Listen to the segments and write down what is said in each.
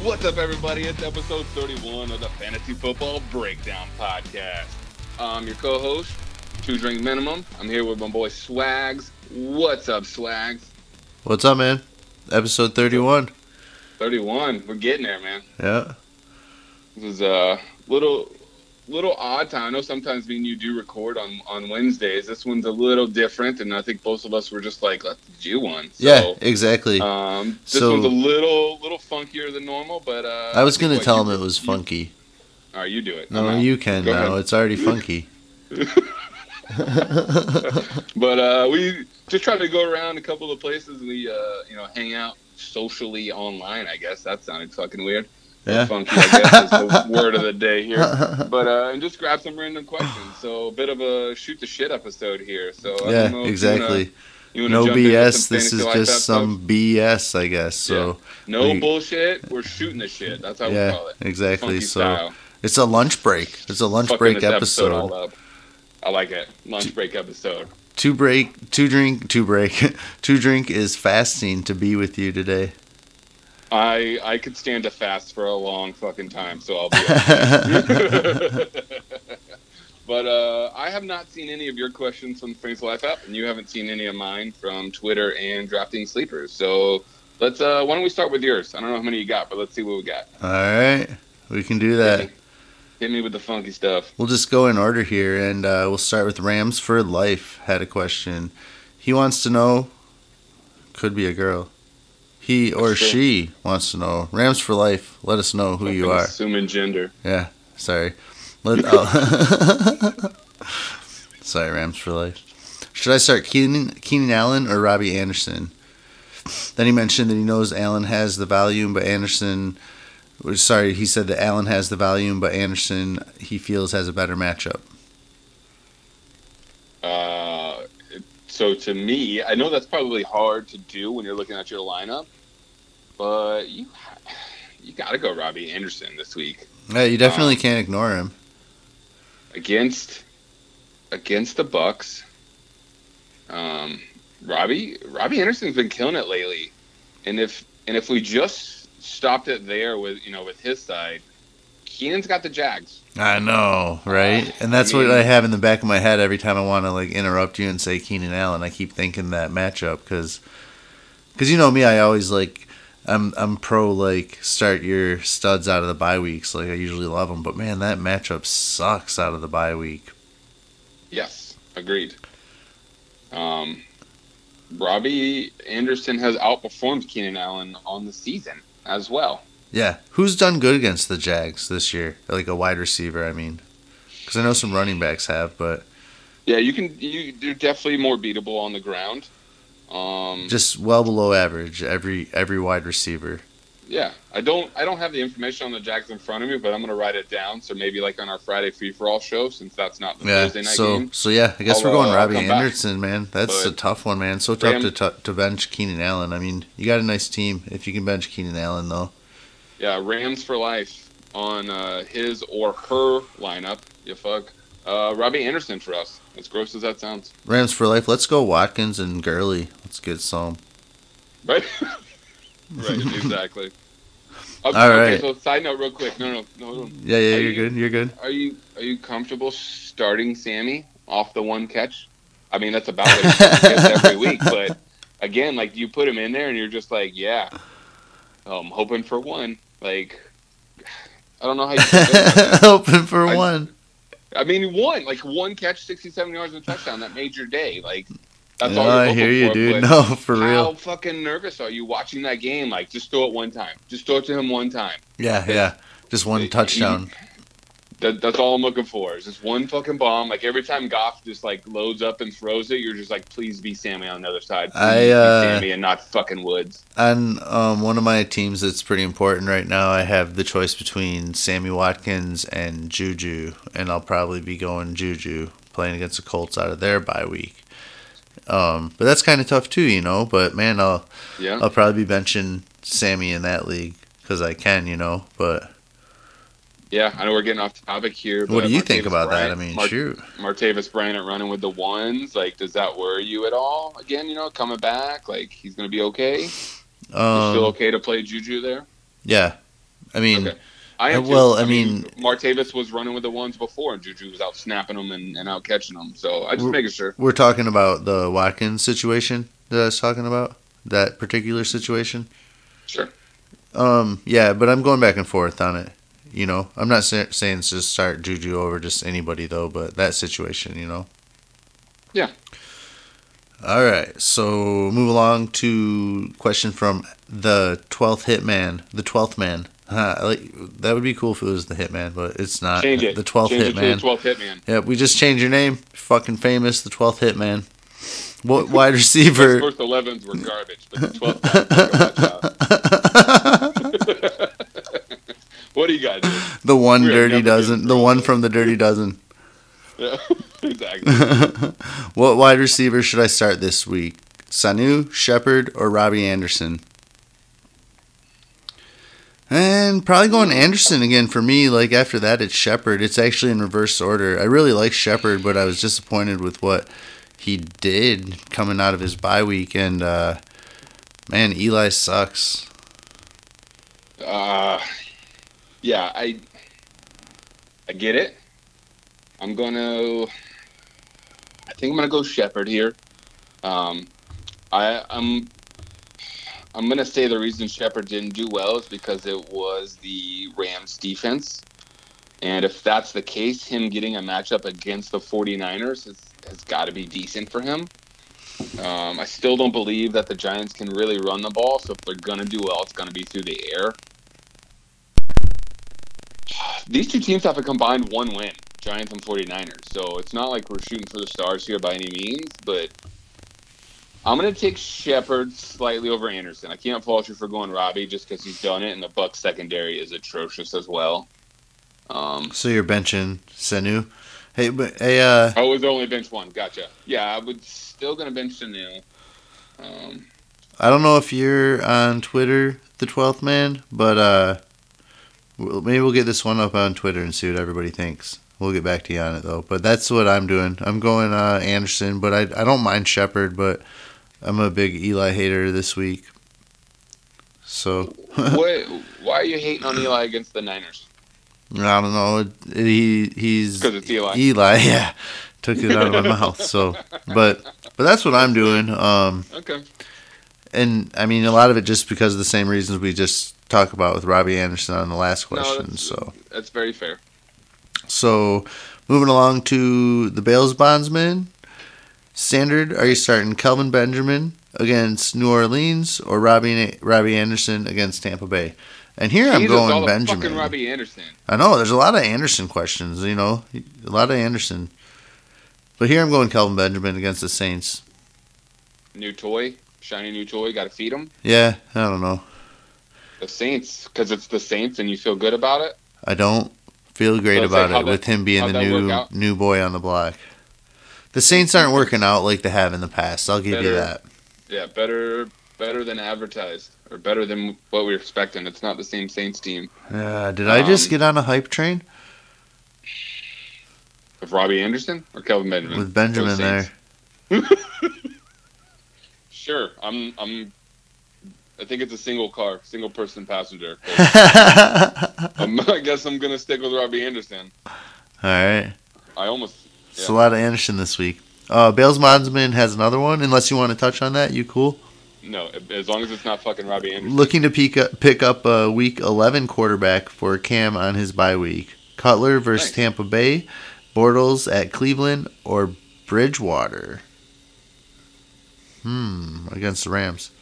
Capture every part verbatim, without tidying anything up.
What's up, everybody? It's episode thirty-one of the Fantasy Football Breakdown Podcast. I'm your co-host, Two Drink Minimum. I'm here with my boy Swags. What's up, Swags? What's up, man? Episode thirty-one. thirty-one. We're getting there, man. Yeah. This is a little, little odd time. I know sometimes me and you do record on, on Wednesdays. This one's a little different, and I think both of us were just like, let's do one. So, yeah, exactly. Um, this so, one's a little, little funkier than normal, but uh, I was gonna what, tell you, him it was funky. You, all right, you do it. No, you can Go now. ahead. It's already funky. But uh, we just try to go around a couple of places. We, uh, you know, hang out socially online. I guess that sounded fucking weird. Yeah. Funky, I guess, is the word of the day here. But uh, and just grab some random questions. So a bit of a shoot the shit episode here. So I yeah, don't know if exactly. You wanna, you wanna no jump B S. into some This is Fantasy Life just some stuff? B S, I guess. So yeah. no we, bullshit. We're shooting the shit. That's how yeah, we call it. Exactly. Funky So style. It's a lunch break. It's a lunch Fucking break this episode. all up. I like it. Lunch break episode. Two break, two drink, two break, two drink is fasting to be with you today. I I could stand to fast for a long fucking time, so I'll be okay. But uh, I have not seen any of your questions from the Fantasy Life app, and you haven't seen any of mine from Twitter and Drafting Sleepers. So let's. Uh, why don't we start with yours? I don't know how many you got, but let's see what we got. All right, we can do that. Hit me, Hit me with the funky stuff. We'll just go in order here, and uh, we'll start with Rams for Life. Had a question. He wants to know. Could be a girl. He or sure. she wants to know. Rams for Life. Let us know who Fucking you are. Assuming gender. Yeah. Sorry. Let. Uh, sorry, Rams for Life. Should I start Keenan, Keenan Allen or Robbie Anderson? Then he mentioned that he knows Allen has the volume, but Anderson. Sorry, he said that Allen has the volume, but Anderson he feels has a better matchup. Uh, so to me, I know that's probably hard to do when you're looking at your lineup, but you you got to go Robbie Anderson this week. Yeah, you definitely um, can't ignore him against against the Bucks. Um, Robbie Robbie Anderson's been killing it lately, and if and if we just stopped it there with you know with his side, Keenan's got the Jags. I know, right? Uh, and that's I mean, what I have in the back of my head every time I want to like interrupt you and say Keenan Allen. I keep thinking that matchup because, because you know me, I always like, I'm I'm pro like start your studs out of the bye weeks. Like I usually love them, but man, that matchup sucks out of the bye week. Yes, agreed. Um, Robbie Anderson has outperformed Keenan Allen on the season as well. Yeah. Who's done good against the Jags this year? Like a wide receiver, I mean. Because I know some running backs have, but... Yeah, you can... You, you're definitely more beatable on the ground. Um, Just well below average, every every wide receiver. Yeah. I don't I don't have the information on the Jags in front of me, but I'm going to write it down. So maybe like on our Friday free-for-all show, since that's not the yeah, Thursday night so, game. So, yeah, I guess I'll, we're going uh, Robbie Anderson, back. man. That's but a tough one, man. So tough Ram, to, to bench Keenan Allen. I mean, you got a nice team if you can bench Keenan Allen, though. Yeah, Rams for Life on uh, his or her lineup. You fuck. Uh, Robbie Anderson for us. As gross as that sounds. Rams for Life. Let's go Watkins and Gurley. Let's get some. Right? Right, exactly. All okay, right. So side note real quick. No, no, no. no. Yeah, yeah, are you're you, good. You're good. Are you are you comfortable starting Sammy off the one catch? I mean, that's about what he gets every week. But, again, like, you put him in there and you're just like, yeah, I'm hoping for one. Like, I don't know how you hoping for I, one. I mean, one like one catch, sixty-seven yards and a touchdown that made your day. Like, that's no, all you're I hoping hear you, for. dude. But no, for how real. How fucking nervous are you watching that game? Like, just throw it one time. Just throw it to him one time. Yeah, yeah. Just one it, touchdown. He, that, that's all I'm looking for. Is just one fucking bomb. Like every time Goff just like loads up and throws it, you're just like, please be Sammy on the other side. Please I uh, be Sammy and not fucking Woods. On um, one of my teams that's pretty important right now, I have the choice between Sammy Watkins and Juju, and I'll probably be going Juju playing against the Colts out of their bye week. Um, but that's kind of tough too, you know. But man, I'll yeah. I'll probably be benching Sammy in that league because I can, you know. But yeah, I know we're getting off topic here. But what do you Martavis think about Bryant, that? I mean, Mar- shoot, Martavis Bryant running with the ones. Like, does that worry you at all? Again, you know, coming back, like he's going to be okay. Um, It's still okay to play Juju there. Yeah, I mean, Okay. I uh, am too. well, I I mean, mean, Martavis was running with the ones before, and Juju was out snapping them and, and out catching them. So I just we're, making sure. we're talking about the Watkins situation that I was talking about, that particular situation. Sure. Um, yeah, but I'm going back and forth on it. You know, I'm not say, saying just start Juju over just anybody though, but that situation, you know. Yeah. All right, so move along to question from the twelfth hitman, the twelfth man. Huh, I like that would be cool if it was the hitman, but it's not. Change it. The twelfth Change it to the hitman. twelfth hitman. Yeah, we just changed your name. Fucking famous, the twelfth hitman. What wide Those receiver? first elevens were garbage, but the twelfth guy fucking watch out. What do you got, dude? The one We are dirty never getting dozen. The through one this. from the dirty dozen. Yeah, exactly. What wide receiver should I start this week? Sanu, Shepard, or Robbie Anderson? And probably going Anderson again for me. Like after that, it's Shepard. It's actually in reverse order. I really like Shepard, but I was disappointed with what he did coming out of his bye week. And uh, man, Eli sucks. Uh, yeah, I I get it. I'm gonna. I think I'm gonna go Shepard here. Um, I I'm I'm gonna say the reason Shepard didn't do well is because it was the Rams defense. And if that's the case, him getting a matchup against the 49ers has, has got to be decent for him. Um, I still don't believe that the Giants can really run the ball, so if they're going to do well, it's going to be through the air. These two teams have a combined one win, Giants and 49ers, so it's not like we're shooting for the stars here by any means, but I'm going to take Shepard slightly over Anderson. I can't fault you for going Robbie just because he's done it, and the Bucs secondary is atrocious as well. Um, So you're benching Sanu. Hey, but hey, uh, oh, it was only bench one. Gotcha. Yeah, I would still going to bench Sanu. Um, I don't know if you're on Twitter, the twelfth man, but uh, we'll, maybe we'll get this one up on Twitter and see what everybody thinks. We'll get back to you on it though. But that's what I'm doing. I'm going uh, Anderson, but I I don't mind Shepard, but I'm a big Eli hater this week. So what? Why are you hating on Eli against the Niners? I don't know. He he's Because it's Eli. Eli, yeah, took it out of my mouth. So, but but that's what I'm doing. Um, Okay. and I mean a lot of it just because of the same reasons we just talked about with Robbie Anderson on the last No, question. that's, so that's very fair. so moving along to the Bales bondsman. Standard, are you starting Kelvin Benjamin against New Orleans or Robbie Robbie Anderson against Tampa Bay? And here I'm Jesus, all going the Benjamin. fucking Robbie Anderson. I know there's a lot of Anderson questions. You know, a lot of Anderson. But here I'm going Kelvin Benjamin against the Saints. New toy, shiny new toy. Got to feed him. Yeah, I don't know. The Saints, because it's the Saints, and you feel good about it. I don't feel great So it's like about how it that- with him being how'd the that work new out? new boy on the block. The Saints aren't working out like they have in the past. I'll give you Better- that. Yeah, better, better than advertised, or better than what we were expecting. It's not the same Saints team. Uh, did I just Um, get on a hype train Of Robbie Anderson or Kelvin Benjamin? with Benjamin Those there? Saints. Sure, I'm. I'm. I think it's a single car, single person passenger. um, I guess I'm gonna stick with Robbie Anderson. All right. I almost. It's a lot of Anderson this week. Uh, Bales Bondsman has another one. Unless you want to touch on that, you cool? No, as long as it's not fucking Robbie Anderson. Looking to pick up, pick up a Week eleven quarterback for Cam on his bye week. Cutler versus Nice. Tampa Bay, Bortles at Cleveland, or Bridgewater. Hmm, against the Rams.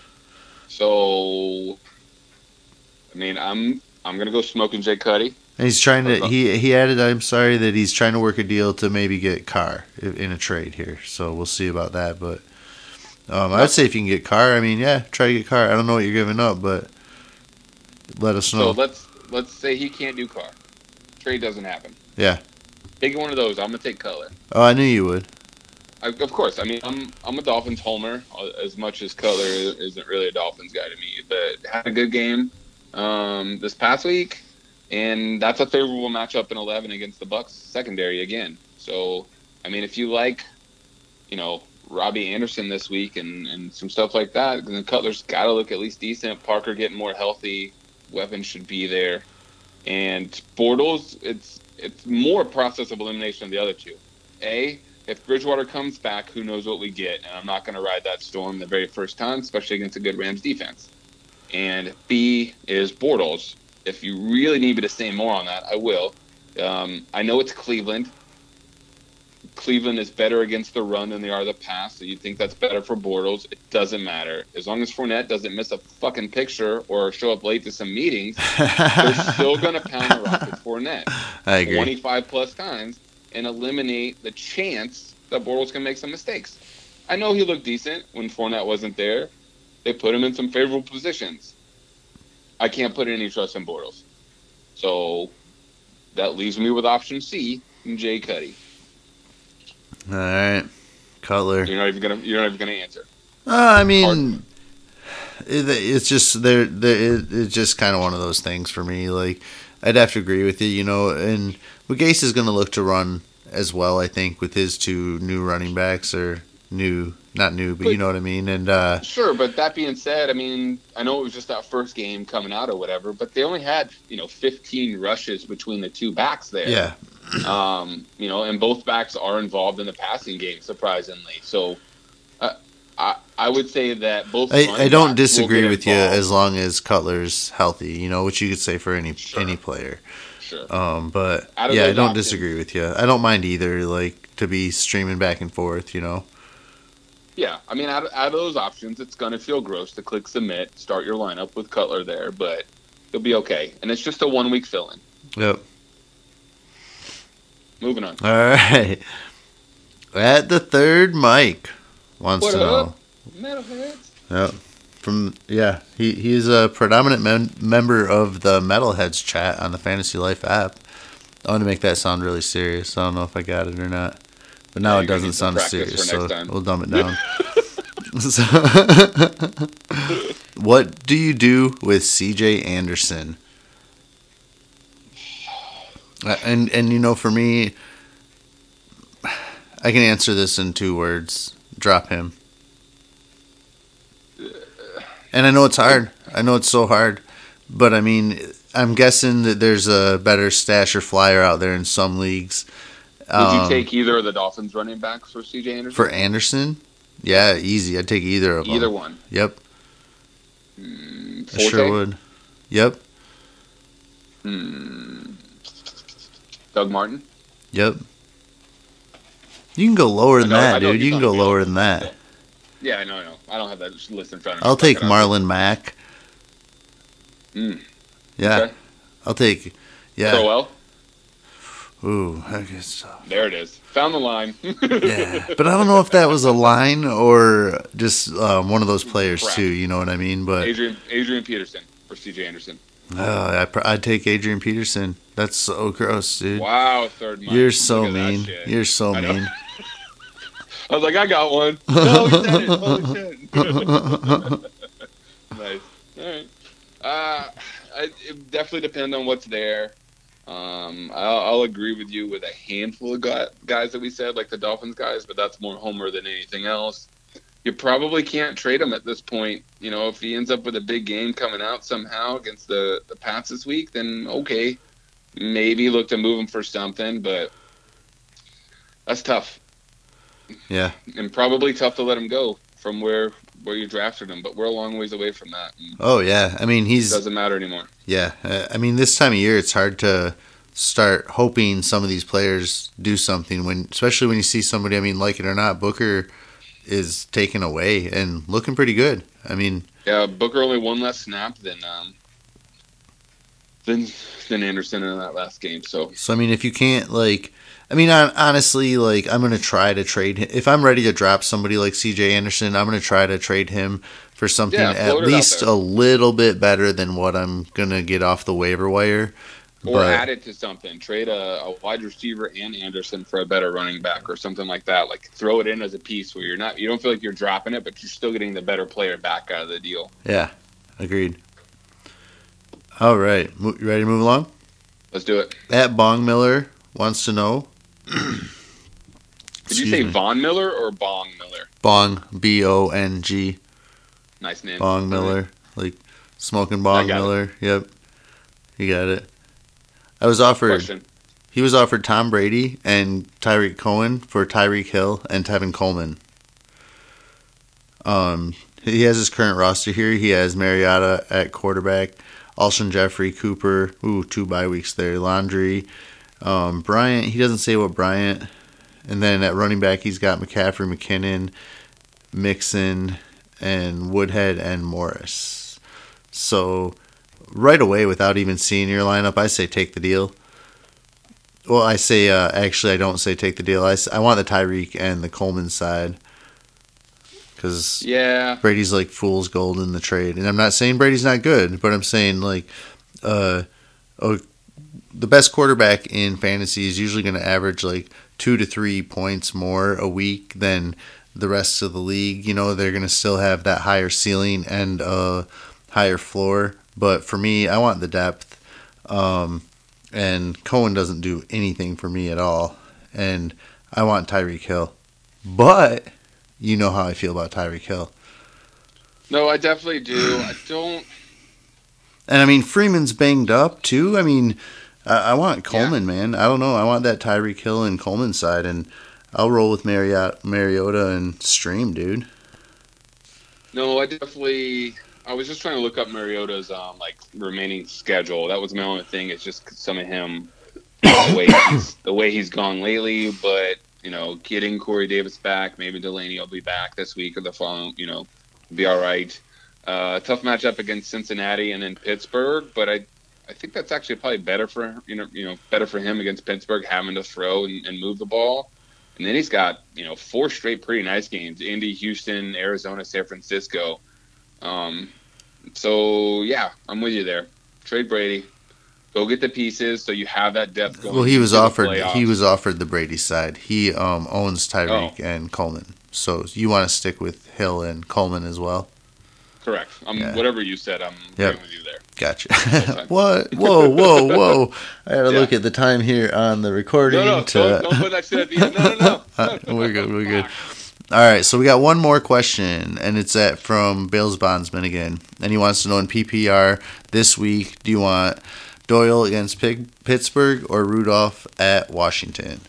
So, I mean, I'm I'm gonna go smoking Jay Cuddy. And he's trying to. He he added. I'm sorry that he's trying to work a deal to maybe get Carr i- in a trade here. So we'll see about that. But um, I'd say if you can get Carr, I mean, yeah, try to get Carr. I don't know what you're giving up, but let us So know. let's let's say he can't do Carr. Trade doesn't happen. Yeah. Take one of those. I'm gonna take Cutler. Oh, I knew you would. I, of course. I mean, I'm I'm a Dolphins homer uh, as much as Cutler isn't really a Dolphins guy to me, but had a good game um, this past week, and that's a favorable matchup in eleven against the Bucks secondary again. So, I mean, if you like, you know, Robbie Anderson this week and, and some stuff like that, then Cutler's got to look at least decent. Parker getting more healthy. weapons should be there. And Bortles, it's it's more process of elimination than the other two. A, if Bridgewater comes back, who knows what we get? And I'm not going to ride that storm the very first time, especially against a good Rams defense. And B is Bortles. If you really need me to say more on that, I will. Um, I know it's Cleveland. Cleveland is better against the run than they are the pass, so you think that's better for Bortles. It doesn't matter. As long as Fournette doesn't miss a fucking picture or show up late to some meetings, they're still going to pound the rock with Fournette I agree. twenty-five plus times and eliminate the chance that Bortles can make some mistakes. I know he looked decent when Fournette wasn't there. They put him in some favorable positions. I can't put any trust in Bortles. So that leaves me with option C, Jay Cuddy. All right, Cutler. You're not even gonna. You're not even gonna answer. Uh, I mean, it, it's just there. It, it's just kind of one of those things for me. Like, I'd have to agree with you. You know, and Gase is going to look to run as well. I think with his two new running backs or new, not new, but, but you know what I mean. And uh, sure, but that being said, I mean, I know it was just that first game coming out or whatever, but they only had you know fifteen rushes between the two backs there. Yeah. Um, you know, and both backs are involved in the passing game, surprisingly. So, uh, I I would say that both. I, I don't disagree with involved. you as long as Cutler's healthy. You know, which you could say for any Sure. any player. Sure. Um, but Out of yeah, I those don't options- disagree with you. I don't mind either. Like to be streaming back and forth. You know. Yeah, I mean, out of, out of those options, it's going to feel gross to click submit, start your lineup with Cutler there, but you'll be okay. And it's just a one-week fill-in. Yep. Moving on. All right. At the third, Mike wants What to up? know. Metalheads. Yep. From yeah, he he's a predominant mem- member of the Metalheads chat on the Fantasy Life app. I want to make that sound really serious. I don't know if I got it or not, but now Yeah, it you're gonna doesn't need some sound as practice serious, for so next time. we'll dumb it down. So, what do you do with C J Anderson? Uh, And and you know, for me, I can answer this in two words: drop him. And I know it's hard. I know it's so hard, but I mean, I'm guessing that there's a better stash or flyer out there in some leagues. Would Um, you take either of the Dolphins running backs for C J Anderson? for Anderson? Yeah, easy. I'd take either of them. Either one. Yep, Mm, I sure Forte? would. Yep, Hmm. Doug Martin? yep. You can go lower than I know- I that, know dude. he's You can on go the lower field. than that. Yeah, I know, I know. I don't have that list in front of me. I'll so I take gotta- Marlon Mack. Mm. Yeah, Okay. I'll take. Yeah. Crowell? Ooh, I guess. There it is. Found the line. Yeah, but I don't know if that was a line or just um, one of those players Crap. too. You know what I mean? But Adrian Adrian Peterson for C J Anderson. uh, I pr- I'd take Adrian Peterson. That's so gross, dude. Wow, third Mike. You're so Look at that mean. shit. You're so I know. mean. I was like, I got one. No, he said it. Holy shit. Nice. All right. Uh, I, it definitely depends on what's there. Um, I'll, I'll agree with you with a handful of guy, guys that we said, like the Dolphins guys, but that's more homer than anything else. You probably can't trade him at this point. You know, if he ends up with a big game coming out somehow against the, the Pats this week, then okay, maybe look to move him for something, but that's tough. Yeah. And probably tough to let him go from where where you drafted him, but we're a long ways away from that. And Oh yeah. I mean, it he's doesn't matter anymore. yeah. Uh, I mean, this time of year, it's hard to start hoping some of these players do something when, especially when you see somebody. I mean, like it or not, Booker is taken away and looking pretty good. I mean, Yeah, Booker only one less snap than um than than Anderson in that last game. So so I mean, if you can't like. I mean, hon- honestly, like I'm gonna try to trade him. If I'm ready to drop somebody like C J Anderson, I'm gonna try to trade him for something Yeah, at float it out least there. a little bit better than what I'm gonna get off the waiver wire. or But add it to something. Trade a, a wide receiver and Anderson for a better running back or something like that. Like throw it in as a piece where you're not you don't feel like you're dropping it, but you're still getting the better player back out of the deal. yeah, agreed. All right, Mo- you ready to move along? Let's do it. At Bong Miller wants to know. Did you Excuse say me. Von Miller or Bong Miller? Bong B O N G Nice name. Bong Miller, like smoking Bong got it. Miller. Yep. You got it. I was offered. Question. He was offered Tom Brady and Tyreek Cohen for Tyreek Hill and Tevin Coleman. Um, he has his current roster here. He has Mariota at quarterback, Alshon Jeffrey, Cooper. Ooh, two bye weeks there. Landry, um, Bryant. He doesn't say what Bryant. And then at running back, he's got McCaffrey, McKinnon, Mixon, and Woodhead and Morris. So right away, without even seeing your lineup, I say take the deal. Well, I say uh, actually I don't say take the deal. I, I want the Tyreek and the Coleman side because yeah, Brady's like fool's gold in the trade, and I'm not saying Brady's not good, but I'm saying like uh, oh, the best quarterback in fantasy is usually going to average like two to three points more a week than the rest of the league. You know, they're going to still have that higher ceiling and uh, higher floor, but for me, I want the depth. Um, And Cohen doesn't do anything for me at all. And I want Tyreek Hill. But you know how I feel about Tyreek Hill. No, I definitely do. I don't. And I mean, Freeman's banged up too. I mean, I, I want Coleman, yeah. man. I don't know. I want that Tyreek Hill and Coleman side. And I'll roll with Mariota, Mariota and Stream, dude. No, I definitely. I was just trying to look up Mariota's um, like remaining schedule. That was my only thing. It's just some of him, the way he's, the way he's gone lately. But you know, getting Corey Davis back, maybe Delaney will be back this week or the following. You know, be all right. Uh, tough matchup against Cincinnati and then Pittsburgh, but I, I think that's actually probably better for you know, you know, better for him against Pittsburgh having to throw and, and move the ball. And then he's got you know four straight pretty nice games: Indy, Houston, Arizona, San Francisco. Um, So, yeah, I'm with you there. Trade Brady. Go get the pieces so you have that depth going. Well, he was offered he was offered the Brady side. He um, owns Tyreek oh. and Coleman. So you want to stick with Hill and Coleman as well? Correct. Um, yeah. Whatever you said, I'm yep. agreeing with you there. Gotcha. What? Whoa, whoa, whoa. I got to yeah. look at the time here on the recording. No, no, to... don't, don't put that shit at the end. No, no, no. We're good, we're good. All right, so we got one more question, and it's at from Bales Bondsman again. And he wants to know in P P R this week, do you want Doyle against Pig, Pittsburgh or Rudolph at Washington?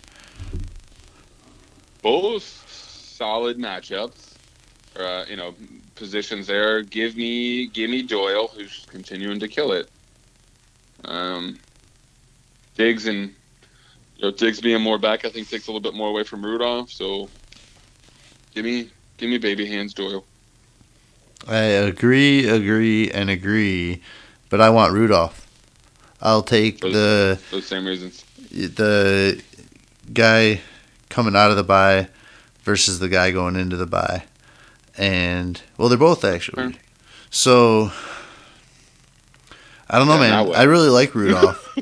Both solid matchups. Uh, you know, positions there. Give me, give me Doyle, who's continuing to kill it. Um, Diggs and you know Diggs being more back, I think takes a little bit more away from Rudolph. So. Give me, give me baby hands, Doyle. I agree, agree, and agree, but I want Rudolph. I'll take those, the those same reasons. The guy coming out of the bye versus the guy going into the bye, and well, they're both actually. Sure. So I don't know, yeah, man. I really like Rudolph.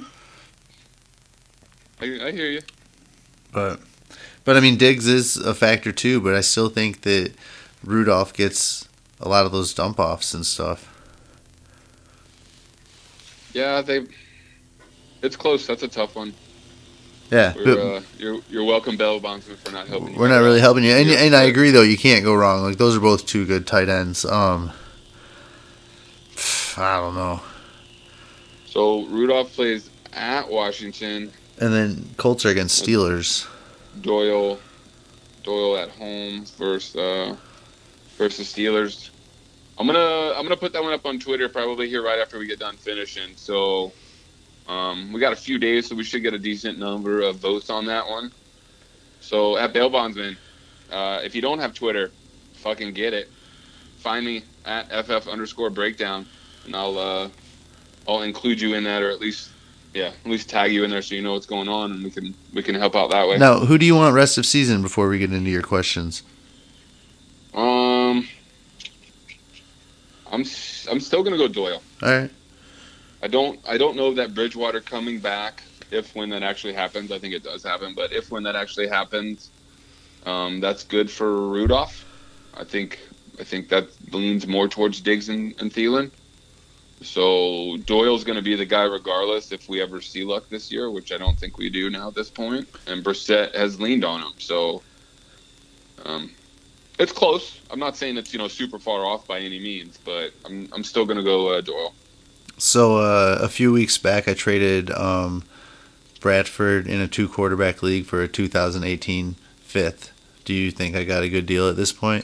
I, I hear you, but. But, I mean, Diggs is a factor, too, but I still think that Rudolph gets a lot of those dump-offs and stuff. Yeah, they. It's close. That's a tough one. Yeah. But, uh, you're, you're welcome, Bell Bondsman, for not helping you. We're not really helping you. And, and I agree, though, you can't go wrong. Like, those are both two good tight ends. Um, I don't know. So, Rudolph plays at Washington. And then Colts are against Steelers. Doyle, Doyle at home versus uh, versus Steelers. I'm gonna I'm gonna put that one up on Twitter probably here right after we get done finishing. So um, we got a few days, so we should get a decent number of votes on that one. So at Bail Bondsman, uh, if you don't have Twitter, fucking get it. Find me at ff underscore breakdown, and I'll uh, I'll include you in that, or at least. Yeah, at least tag you in there so you know what's going on, and we can we can help out that way. Now, who do you want rest of season before we get into your questions? Um, I'm I'm still gonna go Doyle. All right. I don't I don't know that Bridgewater coming back, if when that actually happens. I think it does happen, but if when that actually happens, um, that's good for Rudolph. I think I think that leans more towards Diggs and, and Thielen. So Doyle's going to be the guy regardless if we ever see luck this year, which I don't think we do now at this point. And Brissett has leaned on him. So um, it's close. I'm not saying it's, you know, super far off by any means, but I'm I'm still going to go uh, Doyle. So uh, a few weeks back, I traded um, Bradford in a two quarterback league for a two thousand eighteen fifth. Do you think I got a good deal at this point?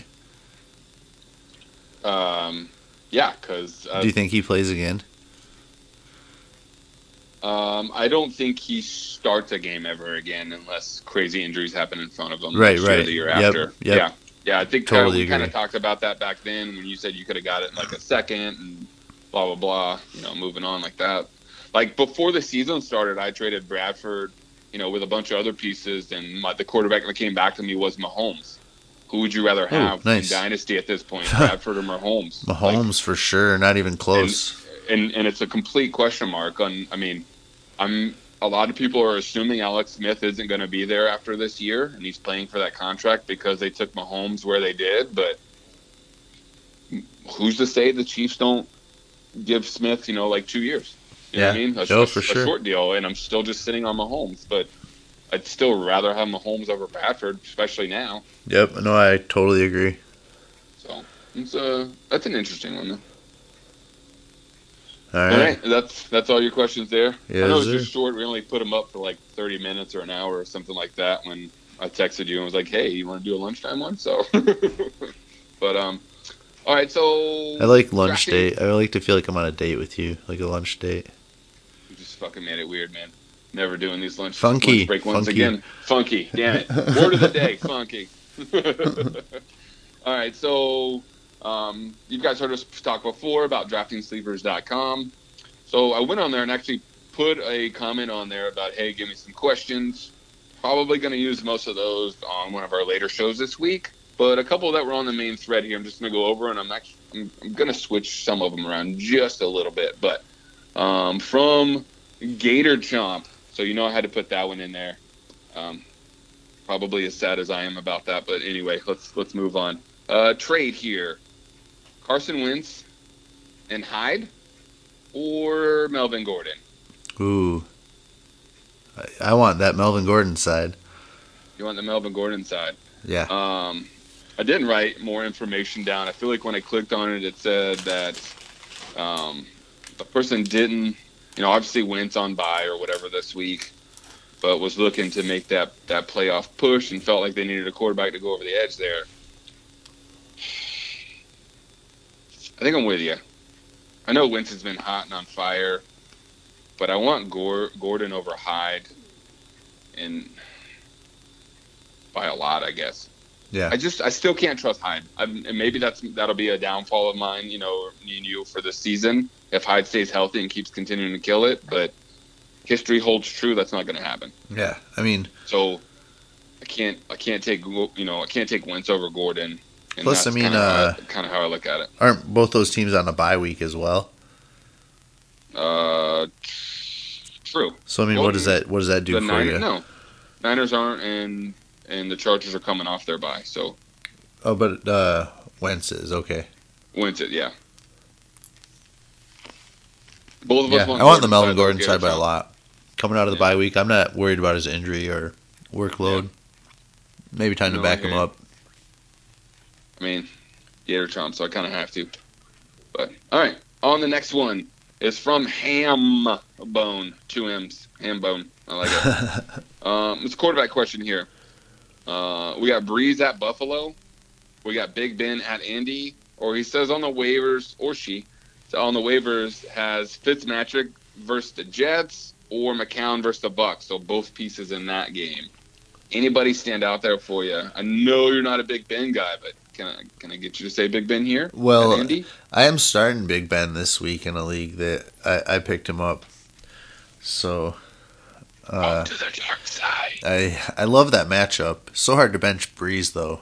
Um, yeah, because uh, Do you think he plays again? um, I don't think he starts a game ever again unless crazy injuries happen in front of him Right, next year or right. the year Yep, after. yep. Yeah, yeah. I think uh, Totally we kind agree. of talked about that back then when you said you could have got it in like a second and blah blah blah. You know, moving on like that. Like before the season started, I traded Bradford, you know, with a bunch of other pieces, and my, the quarterback that came back to me was Mahomes. Who would you rather Oh, have in nice. Dynasty at this point, Bradford or Mahomes? Like, Mahomes for sure, not even and close. and and it's a complete question mark on. I mean, I'm a lot of people are assuming Alex Smith isn't going to be there after this year, and he's playing for that contract because they took Mahomes where they did. But who's to say the Chiefs don't give Smith, you know, like two years? You know Yeah, what I mean? A, oh, a, for a sure. short deal, and I'm still just sitting on Mahomes. But I'd still rather have Mahomes over Bradford, especially now. Yep, no, I totally agree. So it's uh that's an interesting one, though. All All right. right, that's that's all your questions there. Yes, I know it's sir. just short. We only put them up for like thirty minutes or an hour or something like that. When I texted you and was like, "Hey, you want to do a lunchtime one?" So, but um, all right. So I like lunch drafting. date. I like to feel like I'm on a date with you, like a lunch date. You just fucking made it weird, man. Never doing these lunch lunch Funky, break ones funky. again. Funky, damn it. Word of the day, funky. All right, so um, you guys heard us talk before about drafting sleepers dot com. So I went on there and actually put a comment on there about, hey, give me some questions. Probably going to use most of those on one of our later shows this week. But a couple that were on the main thread here, I'm just going to go over, and I'm actually I'm, I'm going to switch some of them around just a little bit. But um, from Gator Chomp, so you know I had to put that one in there. Um, probably as sad as I am about that, but anyway, let's let's move on. Uh, trade here: Carson Wentz and Hyde, or Melvin Gordon. Ooh, I, I want that Melvin Gordon side. You want the Melvin Gordon side? Yeah. Um, I didn't write more information down. I feel like when I clicked on it, it said that um, the person didn't, you know, obviously went on bye or whatever this week, but was looking to make that, that playoff push and felt like they needed a quarterback to go over the edge there. I think I'm with you. I know Wentz has been hot and on fire, but I want Gore, Gordon over Hyde, and by a lot, I guess. Yeah. I just, I still can't trust Hyde. I'm, and maybe that's that'll be a downfall of mine, you know, me and you for this season if Hyde stays healthy and keeps continuing to kill it. But history holds true. That's not going to happen. Yeah. I mean, so I can't, I can't take, you know, I can't take Wentz over Gordon. And plus, I that's mean, kind of uh, how, kind of how I look at it. Aren't both those teams on a bye week as well? Uh, true. So I mean, Well, what does that what does that do the for Niners, you? no, Niners aren't, and and the Chargers are coming off their bye. So Oh, but uh, Wentz is okay. Wentz it, yeah. Both of Yeah, us want I want the Gordon Melvin side, Gordon though, side by a Gator lot. Coming out of the Yeah. bye week, I'm not worried about his injury or workload. Maybe time No, to back I him hear you. up. I mean, Gator Chomp, so I kind of have to. But all right, on the next one is from Ham Bone, two M's, Ham Bone. I like it. um, it's a quarterback question here. Uh, we got Breeze at Buffalo. We got Big Ben at Indy. Or he says on the waivers, or she, so on the waivers has Fitzmagic versus the Jets or McCown versus the Bucks. So both pieces in that game. Anybody stand out there for you? I know you're not a Big Ben guy, but can I can I get you to say Big Ben here? Well, at Indy? I am starting Big Ben this week in a league that I, I picked him up. So uh, oh, to the dark side. I I love that matchup. So hard to bench Breeze though.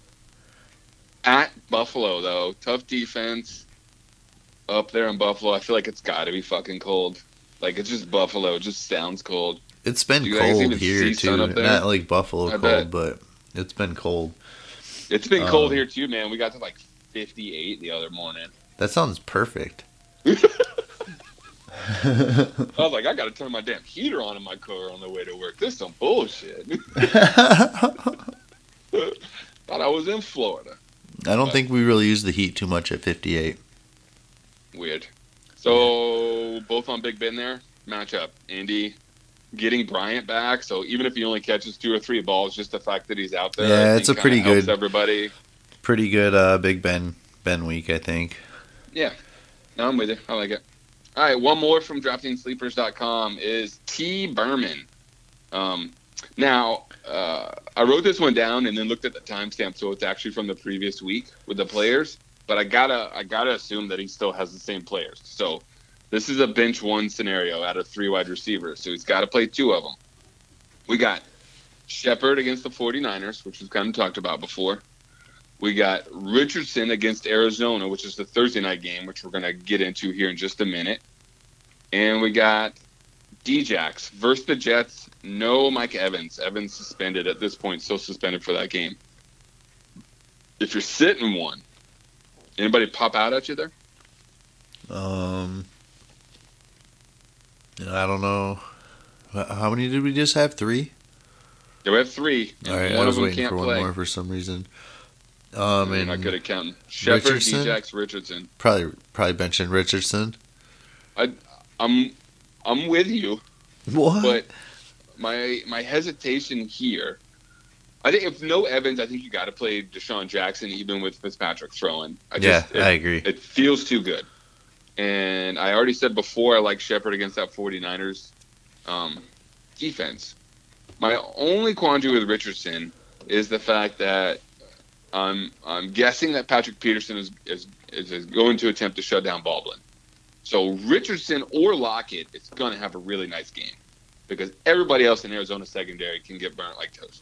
At Buffalo, though, tough defense up there in Buffalo. I feel like it's got to be fucking cold. Like, it's just Buffalo. It just sounds cold. It's been Do you guys cold even here see sun too. up there? Not like Buffalo I cold, bet. but it's been cold. It's been cold Um, here, too, man. We got to, like, fifty-eight the other morning. That sounds perfect. I was like, I got to turn my damn heater on in my car on the way to work. This is some bullshit. Thought I was in Florida. I don't But- think we really use the heat too much at fifty-eight. Weird. So both on Big Ben there. Matchup. Andy getting Bryant back. So even if he only catches two or three balls, just the fact that he's out there, Yeah, I it's think a pretty helps good, everybody. pretty good uh, Big Ben Ben week, I think. Yeah. No, I'm with you. I like it. All right, one more from drafting sleepers dot com is T. Berman. Um, now, uh, I wrote this one down and then looked at the timestamp, so it's actually from the previous week with the players. But I gotta, I gotta assume that he still has the same players. So this is a bench one scenario out of three wide receivers, so he's got to play two of them. We got Shepard against the 49ers, which we've kind of talked about before. We got Richardson against Arizona, which is the Thursday night game, which we're going to get into here in just a minute. And we got D-Jax versus the Jets. No Mike Evans. Evans suspended at this point, still suspended for that game. If you're sitting one, anybody pop out at you there? Um, I don't know. How many did we just have? Three? Yeah, we have three. All right, one I was of them waiting can't for one play. more for some reason. Um, You're and not good at counting. Shepard, Richardson? D-Jax, Richardson. Probably, probably benching Richardson. I, I'm, I'm with you, What? but my my hesitation here. I think if no Evans, I think you got to play Deshaun Jackson, even with Fitzpatrick throwing. I just, yeah, it, I agree. It feels too good. And I already said before I like Shepard against that 49ers um, defense. My only quandary with Richardson is the fact that I'm I'm guessing that Patrick Peterson is is, is going to attempt to shut down Baldwin. So Richardson or Lockett is going to have a really nice game because everybody else in Arizona secondary can get burnt like toast.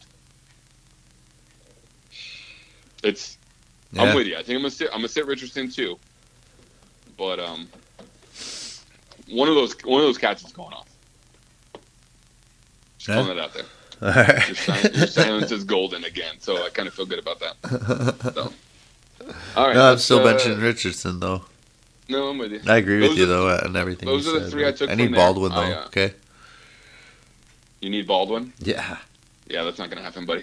It's Yeah. I'm with you. I think I'm gonna sit I'm gonna sit Richardson too. But um, one of those one of those cats is going off. Just Yeah. throwing that out there. All right. Your, silence, your silence is golden again, so I kind of feel good about that. So, all right. No, I'm let's, still uh, benching Richardson though. No, I'm with you. I agree Those with you are- though on everything. those you are the said. three I took I from need there. Baldwin though. I, uh, Okay. You need Baldwin? Yeah. Yeah, that's not gonna happen, buddy.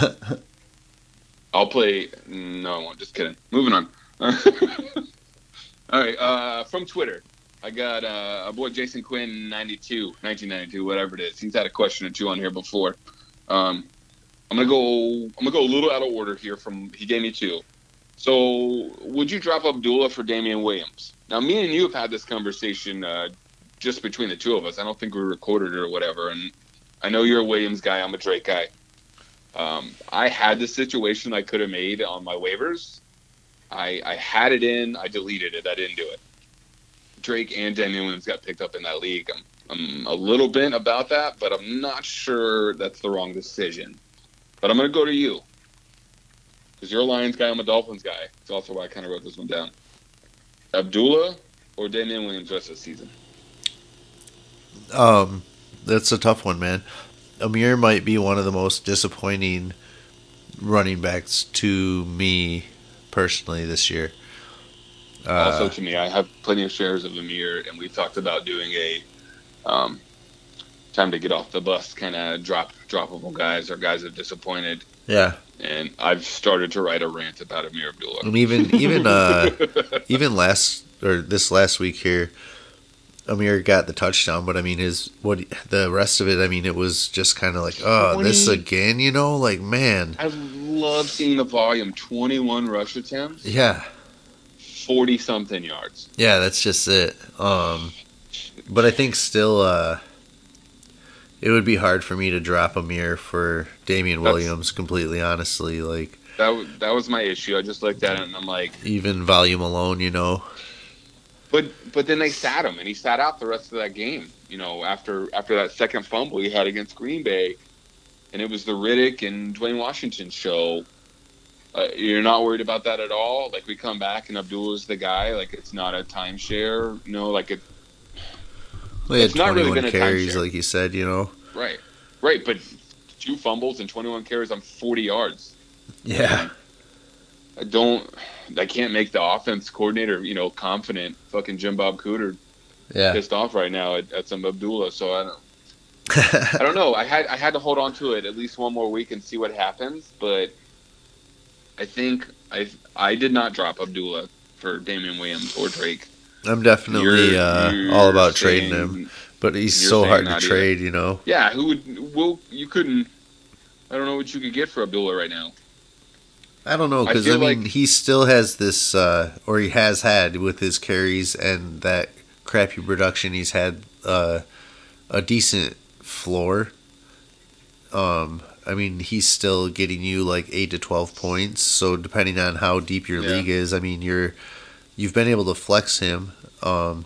I'll play. No, I won't. Just kidding. Moving on. All right. Uh, from Twitter, I got uh, a boy Jason Quinn ninety-two, nineteen ninety-two, whatever it is. He's had a question or two on here before. Um, I'm gonna go. I'm gonna go a little out of order here. From he gave me two. So, would you drop Abdullah for Damian Williams? Now, me and you have had this conversation uh, just between the two of us. I don't think we recorded it or whatever. And I know you're a Williams guy. I'm a Drake guy. Um, I had the situation I could have made on my waivers. I, I had it in. I deleted it. I didn't do it. Drake and Damian Williams got picked up in that league. I'm, I'm a little bit about that, but I'm not sure that's the wrong decision. But I'm going to go to you. Because you're a Lions guy. I'm a Dolphins guy. It's also why I kind of wrote this one down. Abdullah or Damian Williams rest of the season? Um, that's a tough one, man. Amir might be one of the most disappointing running backs to me personally this year. Uh, also, to me, I have plenty of shares of Amir, and we've talked about doing a um, time to get off the bus kind of drop droppable guys or guys that have disappointed. yeah, And I've started to write a rant about Amir Abdullah. and even even uh, even last or this last week here, Amir got the touchdown, but I mean his what the rest of it. I mean it was just kind of like, oh, this twenty again, you know, like man, I love seeing the volume. twenty-one rush attempts, yeah, forty something yards. yeah, that's just it. Um, but I think still, uh, it would be hard for me to drop Amir for Damian That's- Williams. Completely, honestly, like That w- that was my issue. I just looked at it and I'm like, even volume alone, you know. but but then they sat him and he sat out the rest of that game. You know, after after that second fumble he had against Green Bay, and it was the Riddick and Dwayne Washington show. Uh, you're not worried about that at all. Like we come back and Abdullah's the guy. Like it's not a timeshare. You know, like it. Well, he had It's not really twenty-one been a carries, timeshare. like you said, you know. Right, right. But two fumbles and twenty-one carries on forty yards. Yeah, I don't. I can't make the offense coordinator, you know, confident. Fucking Jim Bob Cooter yeah. pissed off right now at, at some Abdullah. So I don't. I don't know. I had I had to hold on to it at least one more week and see what happens. But I think I I did not drop Abdullah for Damian Williams or Drake. I'm definitely You're, uh, you're all about saying, trading him, but he's you're so saying hard to not either. trade, you know. Yeah, who would? Well, you couldn't. I don't know what you could get for Abdullah right now. I don't know I because I, feel mean like he still has this, uh, or he has had with his carries and that crappy production. He's had uh, a decent floor. Um, I mean he's still getting you like eight to twelve points. So depending on how deep your yeah, league is, I mean you're you've been able to flex him. Um,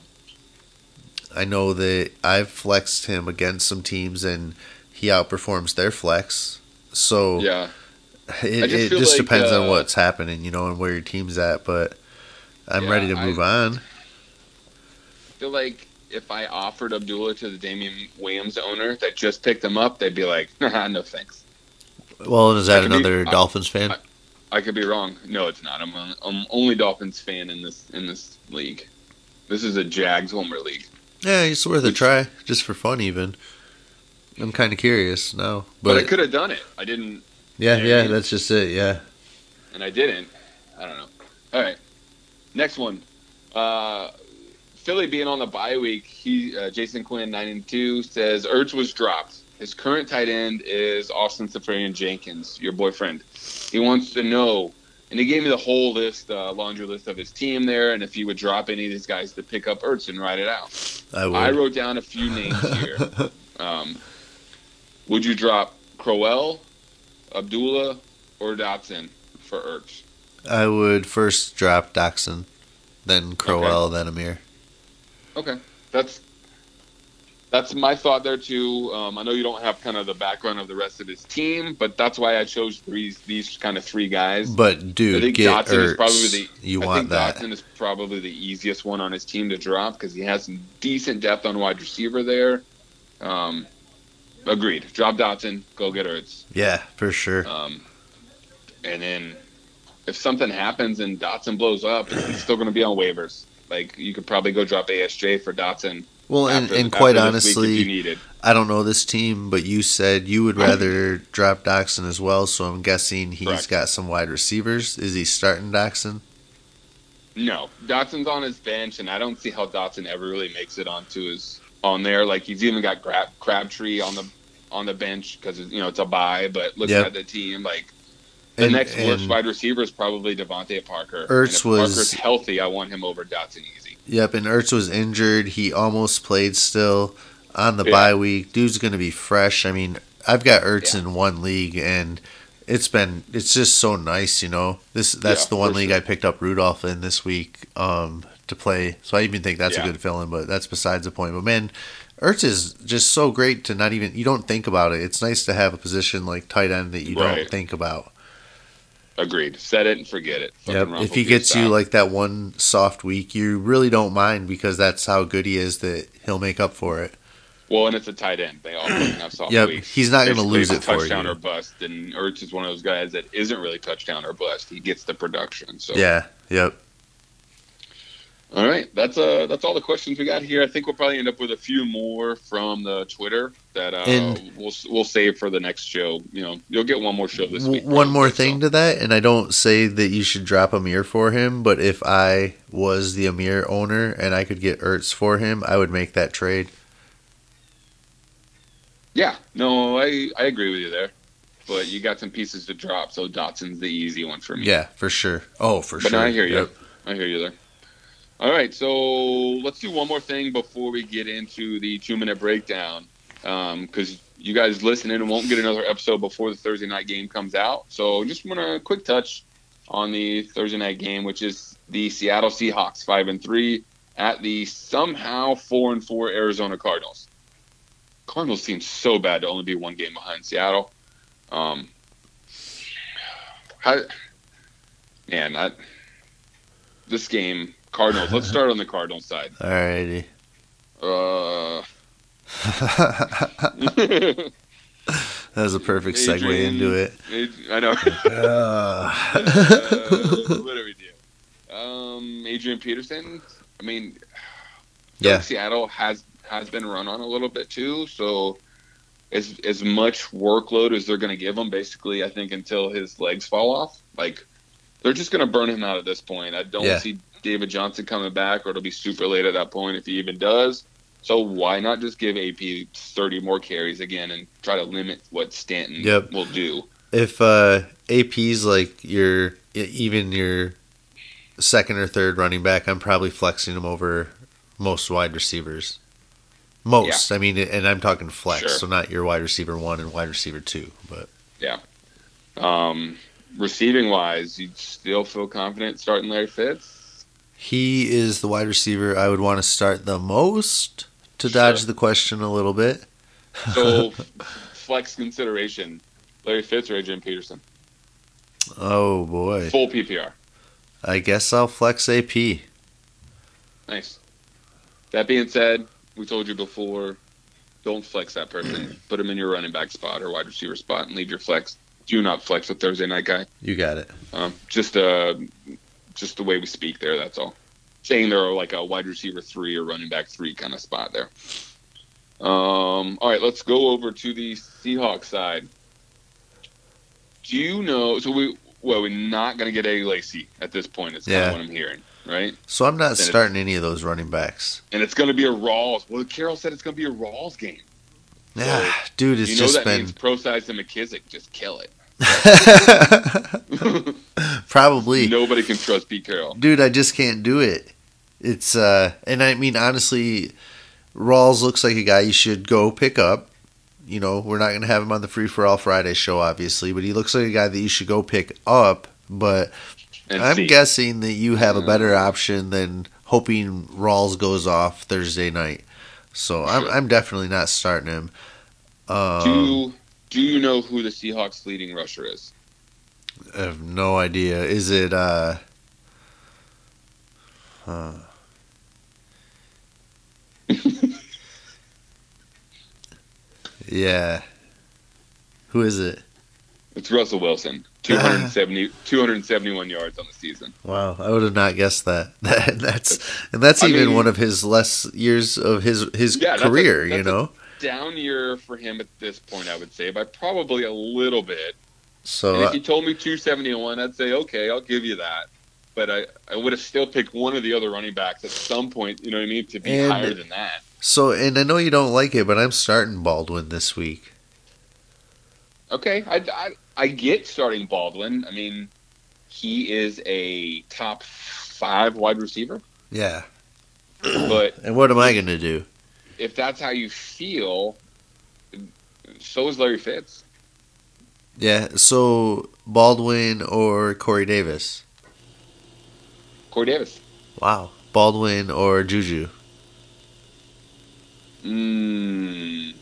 I know that I've flexed him against some teams and he outperforms their flex. So yeah. I it, just it feel just like, depends on uh, what's happening, you know, and where your team's at. But I'm ready yeah, to I move on. feel like if I offered Abdullah to the Damian Williams owner that just picked him up, they'd be like, nah, no thanks. Well, is I that could be, another I, Dolphins fan? I, I could be wrong. No, it's not. I'm, a, I'm only Dolphins fan in this in this league. This is a Jags Homer league. Yeah, it's worth a Which, try, just for fun, even. I'm kind of curious now, but I but could have done it. I didn't. yeah, You know what I yeah, mean? that's just it. Yeah, And I didn't. I don't know. All right, next one. Uh, Philly being on the bye week, he uh, Jason Quinn nine and two says Ertz was dropped. His current tight end is Austin Safarian Jenkins, your boyfriend. He wants to know, and he gave me the whole list, uh, laundry list of his team there, and if he would drop any of these guys to pick up Ertz and ride it out. I I would. wrote down a few names here. Um, would you drop Crowell, Abdullah, or Dotson for Ertz? I would first drop Doxson, then Crowell, Okay. then Amir. Okay. That's that's my thought there too. Um, I know you don't have kind of the background of the rest of his team, but that's why I chose these these kind of three guys. But I dude, think get Dotson is probably Ertz. the You I want think that? Dotson is probably the easiest one on his team to drop because he has some decent depth on wide receiver there. Um, agreed. Drop Dotson, go get Ertz. Yeah, for sure. Um, and then if something happens and Dotson blows up, he's still going to be on waivers. Like you could probably go drop A S J for Dotson. Well, and, After, and quite after this week if you honestly, needed. I don't know this team, but you said you would rather drop Doxson as well, so I'm guessing he's Correct. got some wide receivers. Is he starting Doxson? No, Dotson's on his bench, and I don't see how Dotson ever really makes it onto his on there. Like he's even got Crab, Crabtree on the on the bench because you know it's a bye. But looking Yep. at the team, like the And, next worst and wide receiver is probably Devontae Parker. Ertz and if was- Parker's healthy, I want him over Dotson easy. Yep, and Ertz was injured. He almost played still on the Yeah. bye week. Dude's going to be fresh. I mean, I've got Ertz Yeah. in one league, and it's been it's just so nice, you know. This that's Yeah, the one for league sure. I picked up Rudolph in this week um, to play. So I even think that's Yeah. a good fill-in, but that's besides the point. But man, Ertz is just so great to not even you don't think about it. It's nice to have a position like tight end that you Right. don't think about. Agreed. Set it and forget it. Fucking Yep. rumble If he for your gets you stock. like that one soft week, you really don't mind because that's how good he is that he'll make up for it. Well, and it's a tight end. They all fucking have soft Yep, weeks. he's not gonna Basically, lose it's it for touchdown you. or bust. And Ertz is one of those guys that isn't really touchdown or bust. He gets the production. So Yeah. Yep. all right, that's uh that's all the questions we got here. I think we'll probably end up with a few more from the Twitter that uh And- we'll we'll save for the next show. You know, you'll get one more show this W- week. one more probably, thing so. to that, and I don't say that you should drop Amir for him, but if I was the Amir owner and I could get Ertz for him, I would make that trade. Yeah, no, I I agree with you there. But you got some pieces to drop, so Dotson's the easy one for me. Yeah, for sure. Oh, for But sure. no, I hear you. Yep. I hear you there. All right, so let's do one more thing before we get into the two-minute breakdown, because you guys listening won't get another episode before the Thursday night game comes out. So just want a quick touch on the Thursday night game, which is the Seattle Seahawks five and three at the somehow four and four Arizona Cardinals. Cardinals seem so bad to only be one game behind Seattle. Um, how, man, I, this game. Cardinals. Let's start on the Cardinals side. Alrighty. Uh, That was a perfect segue Adrian- into it. I know. Uh, uh, what do we do? Um, Adrian Peterson. I mean, Yeah. Seattle has has been run on a little bit too. So, as as much workload as they're going to give him, basically, I think until his legs fall off, like they're just going to burn him out at this point. I don't Yeah. see David Johnson coming back, or it'll be super late at that point if he even does. So why not just give A P thirty more carries again and try to limit what Stanton Yep. will do? If uh, A P's like your even your second or third running back, I'm probably flexing him over most wide receivers. Most, yeah. I mean, and I'm talking flex, sure. So not your wide receiver one and wide receiver two, but yeah. Um, receiving wise, you still feel confident starting Larry Fitz? He is the wide receiver I would want to start the most. To dodge sure. the question a little bit. So, flex consideration: Larry Fitz or Adrian Peterson? Oh boy, full P P R. I guess I'll flex A P. Nice. That being said, we told you before, don't flex that person. Put him in your running back spot or wide receiver spot and leave your flex. Do not flex a Thursday night guy. You got it. Um, just uh, just the way we speak there, that's all. Saying they're like a wide receiver three or running back three kind of spot there. Um, all right, let's go over to the Seahawks side. Do you know, so we, well, we're not going to get Eddie Lacy at this point. It's yeah. kind of what I'm hearing, right? So I'm not and starting any of those running backs. And it's going to be a Rawls. Well, Carroll said it's going to be a Rawls game. Yeah, so, dude, it's you know just that been... means Prosise and McKissick, just kill it. Probably. Nobody can trust Pete Carroll. Dude, I just can't do it. It's, uh, and I mean, honestly, Rawls looks like a guy you should go pick up. You know, we're not going to have him on the Free for All Friday show, obviously, but he looks like a guy that you should go pick up. But and I'm see. guessing that you have a better option than hoping Rawls goes off Thursday night. So I'm, I'm definitely not starting him. Um, do Do you know who the Seahawks' leading rusher is? I have no idea. Is it? Uh, huh. Yeah. Who is it? It's Russell Wilson. two hundred seventy, two hundred seventy-one yards on the season. Wow, I would have not guessed that. that that's and that's I even mean, one of his less years of his his yeah, career. That's a, that's you know, a down year for him at this point, I would say, by probably a little bit. So and if you told me two seventy-one, I'd say okay, I'll give you that. But I, I would have still picked one of the other running backs at some point. You know what I mean? To be and, higher than that. So, and I know you don't like it, but I'm starting Baldwin this week. Okay, I, I, I get starting Baldwin. I mean, he is a top five wide receiver. Yeah. But and what am I going to do? If that's how you feel, so is Larry Fitz. Yeah, so Baldwin or Corey Davis? Corey Davis. Wow. Baldwin or Juju? Mm.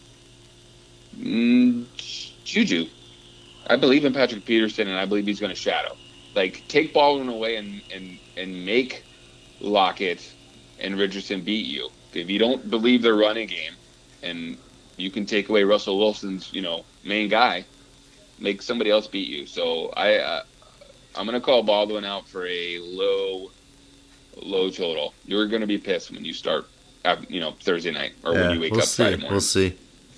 Mm. Juju. I believe in Patrick Peterson, and I believe he's going to shadow. Like, take Baldwin away and, and, and make Lockett and Richardson beat you. If you don't believe their running game, and you can take away Russell Wilson's, you know, main guy, make somebody else beat you. So I, uh, I'm going to call Baldwin out for a low, low total. You're going to be pissed when you start, you know, Thursday night or yeah, when you wake we'll up see. Friday morning. We'll see.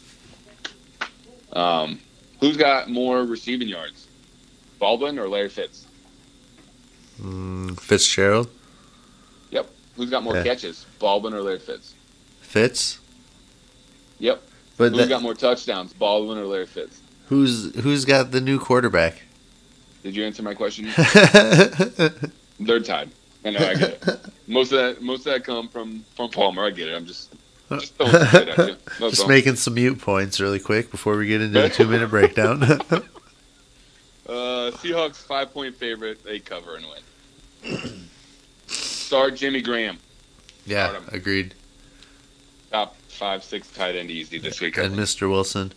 Um, who's got more receiving yards, Baldwin or Larry Fitz? Mm, Fitzgerald. Yep. Who's got more yeah. catches, Baldwin or Larry Fitz? Fitz. Yep. But who's that, got more touchdowns, Baldwin or Larry Fitz? Who's Who's got the new quarterback? Did you answer my question? They're tied. I know, I get it. Most of that, most of that come from, from Palmer. I get it. I'm just, just throwing some shit at you. That's just all. making some mute points really quick before we get into a two minute breakdown. uh, Seahawks five point favorite. They cover and win. Start Jimmy Graham. Yeah, agreed. Top five, six tight end easy this week. And Mister Wilson.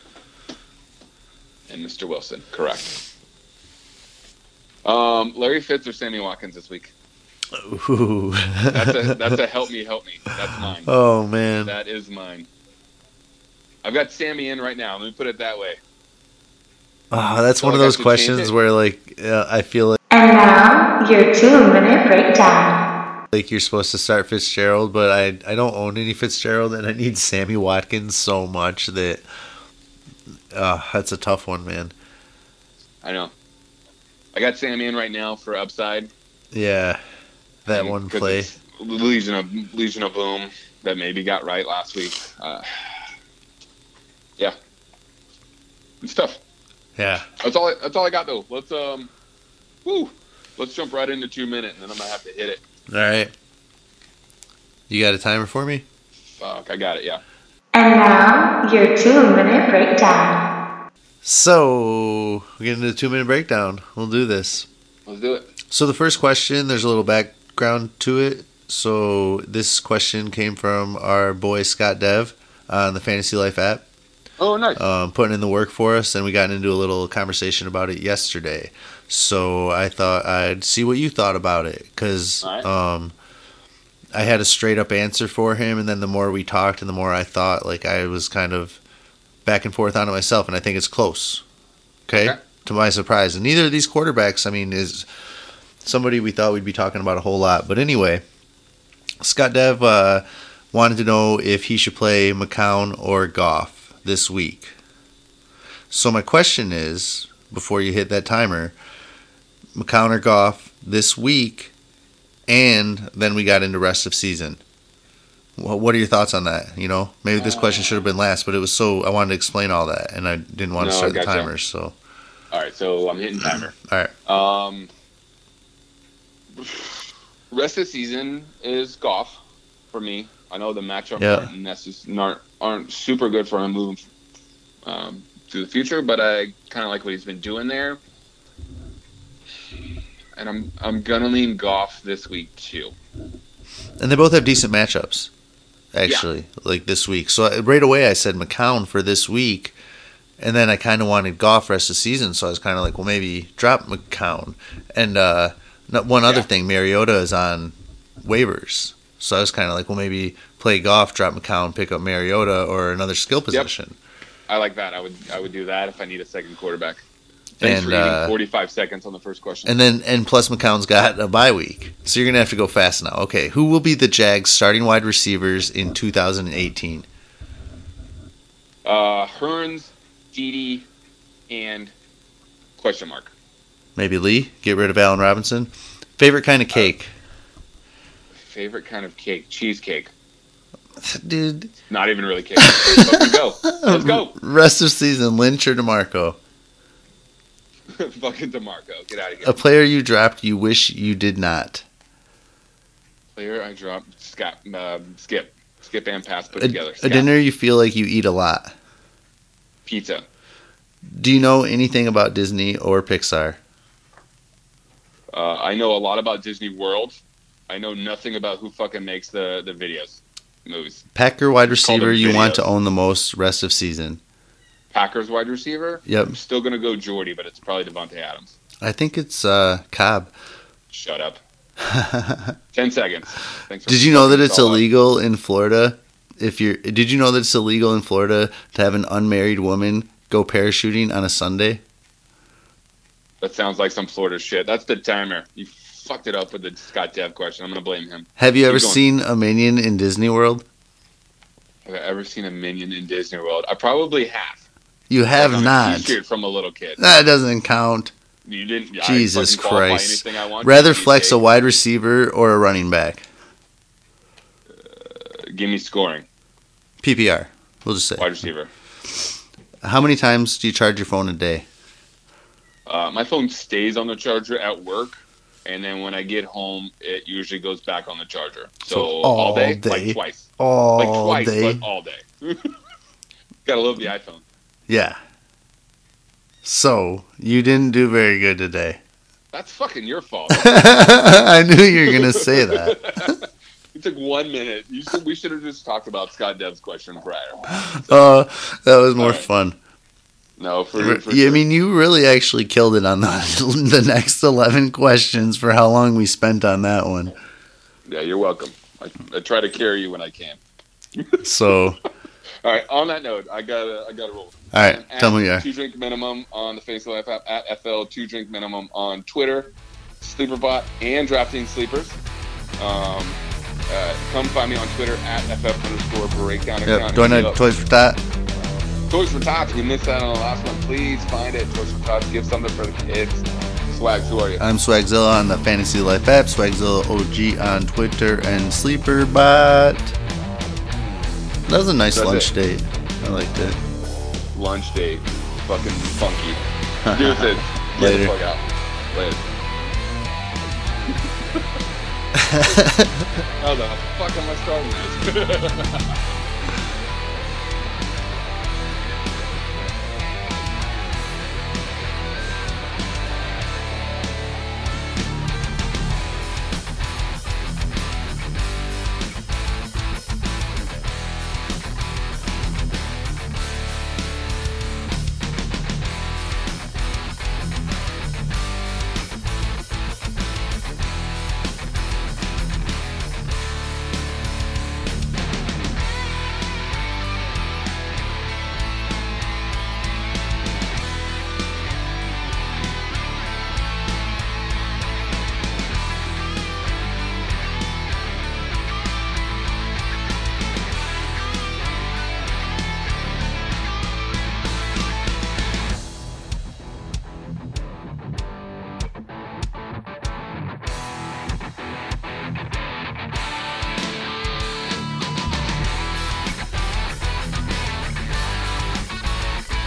And Mister Wilson, correct. Um, Larry Fitz or Sammy Watkins this week? Ooh. that's a that's a help me, help me. That's mine. Oh man, that is mine. I've got Sammy in right now. Let me put it that way. Oh, that's so one of those questions where, like, uh, I feel like. And now your two-minute breakdown. Like you're supposed to start Fitzgerald, but I I don't own any Fitzgerald, and I need Sammy Watkins so much that. Uh, that's a tough one, man. I know. I got Sammy in right now for upside. Yeah. that And one 'cause play. it's Legion of Legion of Boom that maybe got right last week. Uh, yeah, it's tough. Yeah. That's all. I, that's all I got though. Let's um, woo, let's jump right into two minute, and then I'm gonna have to hit it. All right. You got a timer for me? Fuck, I got it. Yeah. And now, your two-minute breakdown. So, we get into the two minute breakdown. We'll do this. Let's do it. So, the first question, there's a little background to it. So, this question came from our boy Scott Dev on the Fantasy Life app, Oh, nice. um, putting in the work for us, and we got into a little conversation about it yesterday. So, I thought I'd see what you thought about it, because All right. um, I had a straight up answer for him, and then the more we talked and the more I thought, like I was kind of back and forth on it myself, and I think it's close. Okay? Okay. To my surprise. And neither of these quarterbacks, I mean, is somebody we thought we'd be talking about a whole lot. But anyway, Scott Dev uh, wanted to know if he should play McCown or Goff this week. So my question is, before you hit that timer, McCown or Goff this week, and then we got into rest of season. Well, what are your thoughts on that? You know, maybe this question should have been last, but it was so I wanted to explain all that, and I didn't want to No, start the gotcha. timer. So, All right, so I'm hitting timer. all right, Um, rest of the season is Goff for me. I know the matchup Yeah. aren't, necess- aren't aren't super good for him moving um, to the future, but I kind of like what he's been doing there. And I'm I'm gonna lean Goff this week too. and they both have decent matchups, actually, like this week. So I- right away I said McCown for this week, and then I kind of wanted Goff rest of the season. So I was kind of like, well, maybe drop McCown. And uh, no- one other Yeah. thing, Mariota is on waivers. So I was kind of like, well, maybe play Goff, drop McCown, pick up Mariota or another skill position. I like that. I would I would do that if I need a second quarterback. Thanks And, for eating uh, forty-five seconds on the first question. And then, and plus McCown's got a bye week, so you're gonna have to go fast now. Okay, who will be the Jags' starting wide receivers in two thousand eighteen? uh, Hearns, Dede, and question mark. Maybe Lee. Get rid of Allen Robinson. Favorite kind of cake, Favorite kind of cake? Cheesecake. dude. Not even really cake. But we go. Let's go. Rest of season, Lynch or DeMarco? Fucking DeMarco. Get out of here. A player you dropped you wish you did not. Player I dropped. Skip. Uh, skip. Skip and pass put A, together. a Skip. dinner you feel like you eat a lot. Pizza. Do you know anything about Disney or Pixar? Uh, I know a lot about Disney World. I know nothing about who fucking makes the, the videos. Movies. Packer wide It's called receiver a you want to video. own the most rest of season. Packers wide receiver? Yep. I'm still going to go Jordy, but it's probably Devontae Adams. I think it's uh, Cobb. Shut up. Ten seconds. Thanks for Did you know that fucking it's all up. illegal in Florida? If you're, did you know that it's illegal in Florida to have an unmarried woman go parachuting on a Sunday? That sounds like some Florida shit. That's the timer. You fucked it up with the Scott Dev question. I'm going to blame him. Have you Keep ever going. seen a minion in Disney World? Have I ever seen a minion in Disney World? I probably have. You have Like on a not. T-shirt from a little kid. That doesn't count. You didn't. Jesus I fucking qualify Christ. anything I want Rather these flex a days. wide receiver or a running back. Give me scoring. P P R. We'll just say. Wide receiver. How many times do you charge your phone a day? Uh, my phone stays on the charger at work, and then when I get home, it usually goes back on the charger. So, So all, all day, day? like twice, All like twice, day. but all day. Gotta love the iPhone. Yeah. So, you didn't do very good today. That's fucking your fault. I knew you were going to say that. It took one minute. You should, we should have just talked about Scott Dev's question prior. Oh, that was more All right. fun. No, for, for Yeah, I sure. mean, you really actually killed it on the, the next eleven questions for how long we spent on that one. Yeah, you're welcome. I, I try to carry you when I can. So, All right. On that note, I got I got to roll. all right, At tell me who you are. Two drink minimum on the Fantasy Life app at F L two drink minimum on Twitter, Sleeperbot, and Drafting Sleepers. Um, uh, come find me on Twitter at F F underscore breakdown Yep. account. Doing Hit me a up. Toys for Tot. Toys for Tots. We missed that on the last one. Please find it. Toys for Tots. Give something for the kids. Swags, who are you? I'm Swagzilla on the Fantasy Life app, Swagzilla O G on Twitter, and SleeperBot. That was a nice That's lunch it. date. I liked it. Lunch date. Fucking funky. Deuces. Get Later. the fuck out. Later. How the fuck am I starting this?